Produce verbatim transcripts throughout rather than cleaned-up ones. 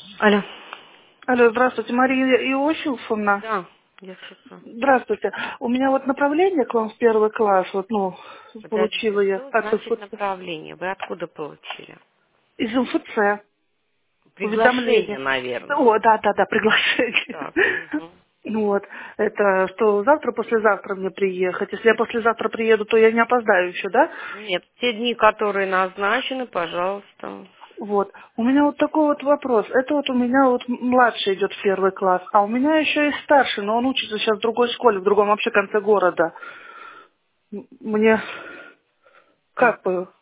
Алло. Алло, здравствуйте, Мария Иосифовна. Да, я слушаю. Здравствуйте. У меня вот направление к вам в первый класс, вот, ну, получила Подождите, я что от значит МФЦ. направление? Вы откуда получили? Из МФЦ. Приглашение, Уведомление. наверное. О, да, да, да, приглашение. Так. Мгм. Ну вот, это что завтра, послезавтра мне приехать. Если я послезавтра приеду, то я не опоздаю еще, да? Нет, те дни, которые назначены, пожалуйста. Вот. У меня вот такой вот вопрос. Это вот у меня вот младший идет в первый класс, а у меня еще и старший, но он учится сейчас в другой школе, в другом вообще конце города. М- Мне Так. как бы,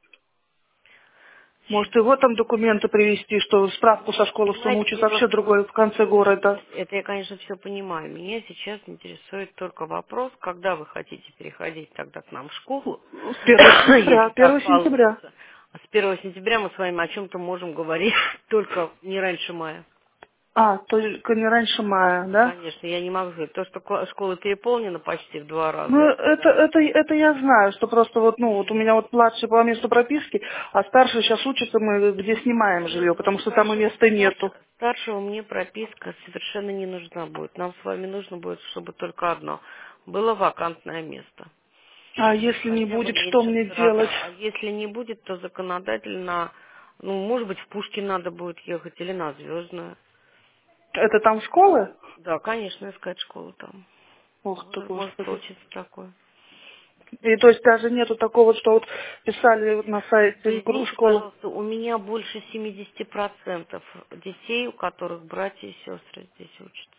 может, Сейчас. его там документы привезти, что справку со школы, что он Понимаете, учится дело вообще в в том, другой в конце города. это я, конечно, все понимаю. Меня сейчас интересует только вопрос, когда вы хотите переходить тогда к нам в школу, С первого сентября. если Первого так сентября. получится. А с первого сентября мы с вами о чем-то можем говорить только не раньше мая. А, только не раньше мая, да? Конечно, я не могу сказать. То, что кла- школа переполнена почти в два раза, Ну, это это, да. это, это я знаю, что просто вот, ну, вот у меня вот младший по месту прописки, а старший сейчас учится, мы где снимаем Нет, жилье, ну потому что там и старшего, места нету. старше- старшего мне прописка совершенно не нужна будет. Нам с вами нужно будет, чтобы только одно. Было вакантное место. А если не Хотя бы будет, что меньше мне делать? сорока. А если не будет, то законодательно, ну, может быть, в Пушкин надо будет ехать или на Звездную. Это там школы? Да, конечно, искать школу там. Ух ты, Может, может господи. получиться такое. И то есть даже нету такого, что вот писали вот на сайте Вы группы извините, школы. пожалуйста, у меня больше семидесяти процентов детей, у которых братья и сестры здесь учатся.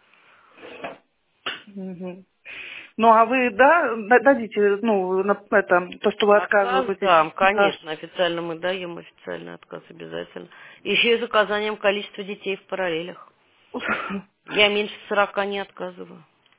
Мгм. Ну, а вы, да, да- дадите, ну, на это, то, что вы Отказ отказываетесь? дам, Да. конечно, официально мы даем официальный отказ обязательно. Еще и с указанием количества детей в параллелях. Я меньше сорока не отказываю.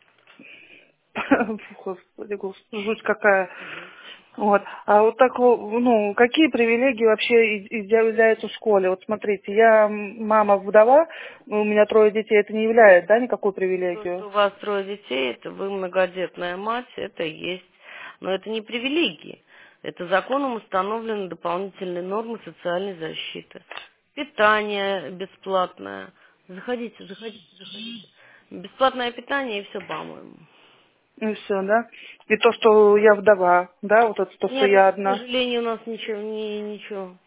Господи, господи, жуть какая. Жуть. Вот. А вот так, вот, ну, какие привилегии вообще и- и являются в школе? Вот смотрите, я м, мама вдова, у меня трое детей, это не является, да, никакую То, привилегию? что у вас трое детей, это вы многодетная мать, это есть. Но это не привилегии. Это законом установлены дополнительные нормы социальной защиты. Питание бесплатное. Заходите, заходите, заходите. Бесплатное питание и все, по-моему. И все, да? И то, что я вдова, да, вот это то, что Нет, я вот, к одна. сожалению, у нас ничего, не, ничего.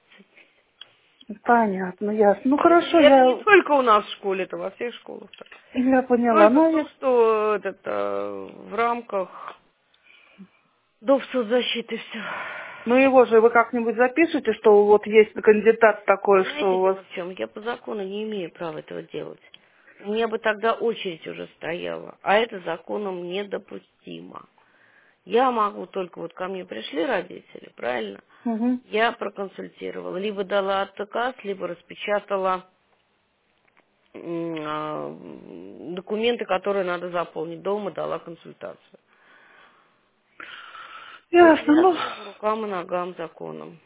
Понятно, ясно. Ну, Это, хорошо, это не я, только у нас в школе, это во всех школах так. я поняла. Только Ну, то, я- что это, э, в рамках доп. Соцзащиты все. ну, его же вы как-нибудь запишите, что вот есть кандидат такой, что Понимаете, у вас... дело в чем? Я по закону не имею права этого делать. У меня бы тогда очередь уже стояла, а это законом недопустимо. Я могу только, вот ко мне пришли родители, правильно? Мгм. Я проконсультировала, либо дала отказ, либо распечатала м, а, документы, которые надо заполнить дома, дала консультацию. Это Ясно, ну, связано по рукам и ногам законом.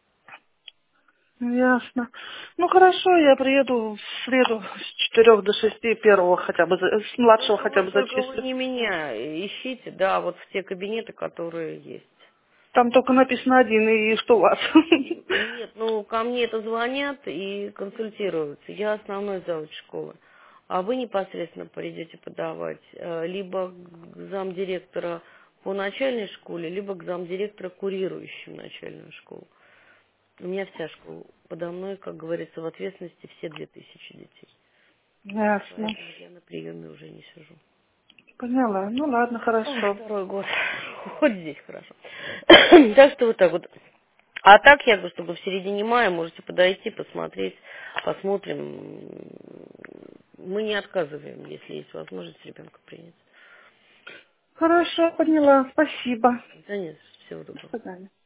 ясно. Ну, хорошо, я приеду в среду с четырех до шести первого хотя бы, за- с младшего Только хотя вы, бы только вы зачислю. не меня ищите, да, а вот в те кабинеты, которые есть. Там только написано один, и что у вас? Нет, ну ко мне это звонят и консультируются. Я основной завуч школы. А вы непосредственно пойдете подавать э, либо к замдиректора по начальной школе, либо к замдиректора, курирующему начальную школу. У меня вся школа подо мной, как говорится, в ответственности все две тысячи детей. Ясно. Поэтому я на приеме уже не сижу. Поняла. Ну, ладно, Ой, хорошо. второй год. Хоть здесь хорошо. Так что вот так вот. А так, я говорю, чтобы в середине мая можете подойти, посмотреть, посмотрим. Мы не отказываем, если есть возможность ребенка принять. Хорошо, поняла. Спасибо. Да нет, всего До доброго. свидания.